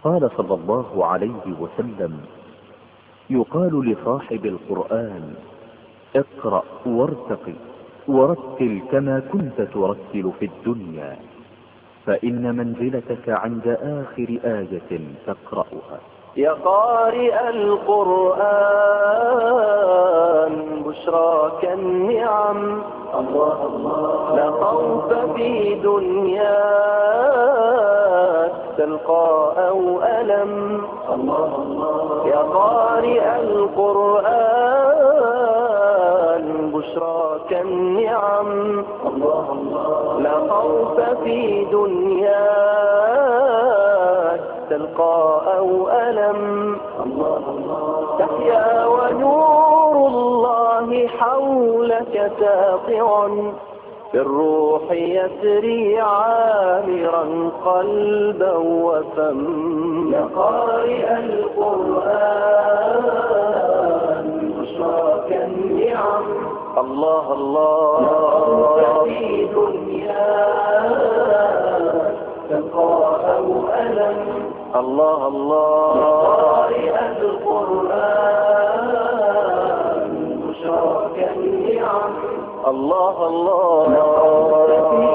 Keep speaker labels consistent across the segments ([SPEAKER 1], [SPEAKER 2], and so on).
[SPEAKER 1] قال صلى الله عليه وسلم: يقال لصاحب القرآن: اقرأ وارتق ورتل كما كنت ترتل في الدنيا، فإن منزلتك عند آخر آية تقرأها.
[SPEAKER 2] يا قارئ القرآن بشراك النعم، الله الله لا خوف في دنياك تلقى أو ألم، الله الله يا قارئ القرآن بشراك النعم، الله الله لا خوف في دنياك تلقى أو ألم، تحيا ونور الله حولك ساطع، بالروح يسري عامرا قلبا وفم. يا قارئ القرآن بشراك النعم، الله الله في دنياك تلقى أو ألم، الله الله يا قارئ القرآن بشراك النعم، الله الله في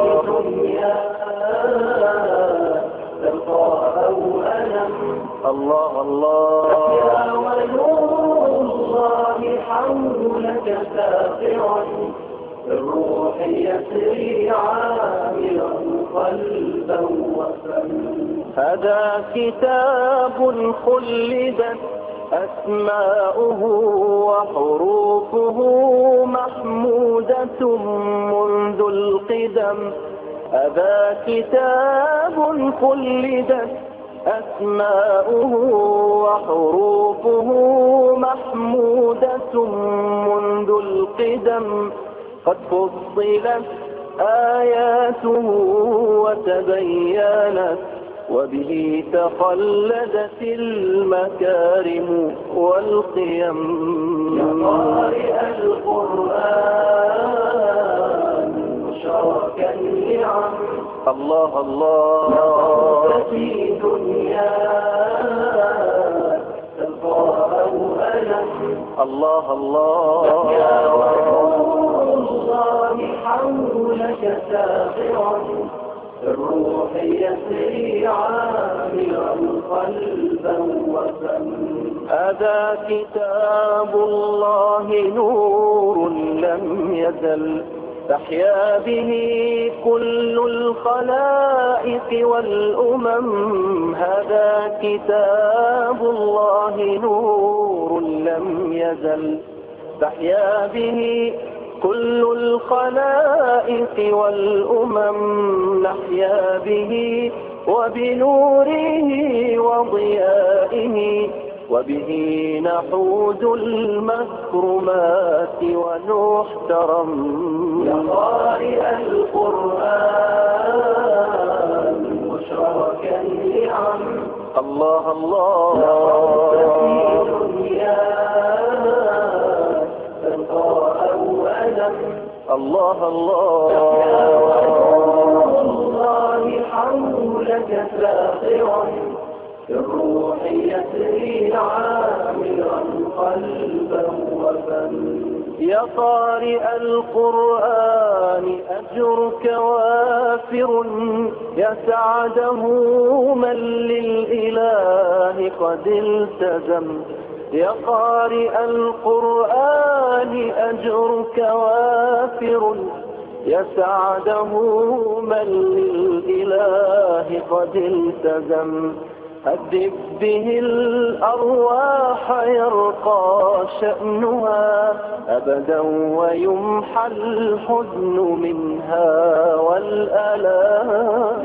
[SPEAKER 2] دنياك تلقى أو ألم، الله الله يا ونور الله حولك ساطع، الروح يسري عامرا قلبا وفم. هذا كتاب خلدت أسماؤه وحروفه محمودة منذ القدم، هذا كتاب خلدت أسماؤه وحروفه محمودة منذ القدم، قد فصلت آياته وتبينت وبه تخلدت المكارم والقيم. يا قارئ القرآن بشراك النعم، الله الله في دنياك تلقى أو ألم، الله الله يا ونور الله حولك ساطع، الروح يسري عامرا قلبا وفم. هذا كتاب الله نور لم يزل تحيا به كل الخلائق والأمم، هذا كتاب الله نور لم يزل تحيا به كل الخلائق والأمم، نحيا به وبنوره وضيائه، وبه نحوز المكرمات ونحترم. يا قارئ القرآن بشراك النعم، الله الله في دنياك تلقى أو ألم، الله الله يا ونور الله حولك ساطع، الروح يسري عامرا قلبا وفم. يا قارئ القرآن أجرك وافر، يا سعده من للإله قد التزم، يا قارئ القرآن أجرك وافر، يا سعده من للإله قد التزم، هدف به الأرواح يرقى شأنها أبدا ويمحى الحزن منها والآلام.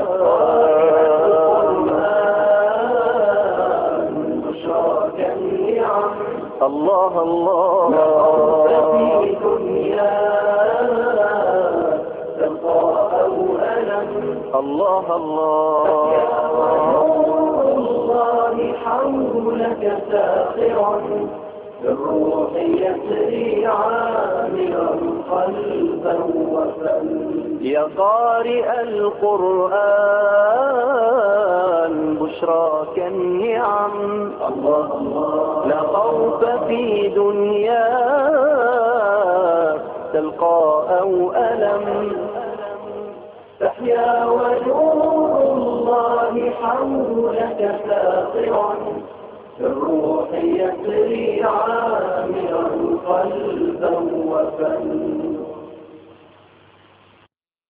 [SPEAKER 2] بشراك النعم، الله الله في دنياك تلقى أو ألم، الله الله يا ونور الله حولك ساطع، الروح يسري عامرا قلبا وفم.
[SPEAKER 3] يا قارئ القرآن بشراك النعم.
[SPEAKER 2] الله الله
[SPEAKER 3] لا خوف في دنياك تلقى أو ألم.
[SPEAKER 2] تحيا ونور الله حولك ساطعا الروح يسري عامرا قلبا وفم.